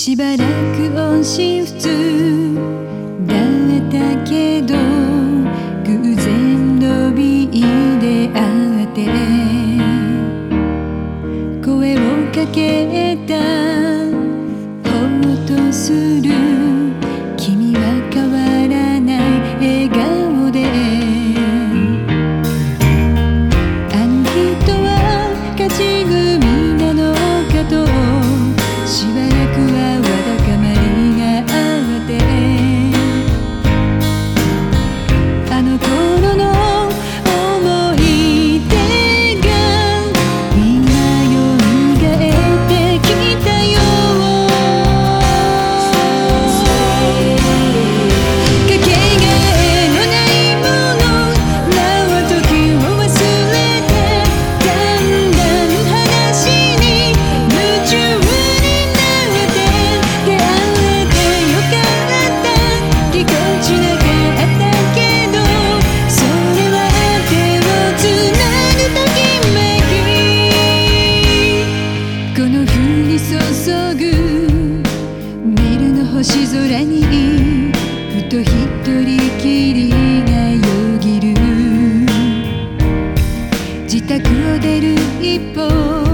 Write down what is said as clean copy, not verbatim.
しばらく音信不通だったけど偶然ロビーで会って声をかけたほっとする君は変わらない笑顔であの人は勝ち組なのかとしばらくはわだかまりがあってあの頃の思い出が今よみがえってきたよかけがえのないものなお時を忘れてだんだん話に夢中になって出会えてよかったぎこちなかったけどそれは手をつなぐときめきこの冬に注ぐメルの星空にふと一人きりがよぎる自宅を出る一歩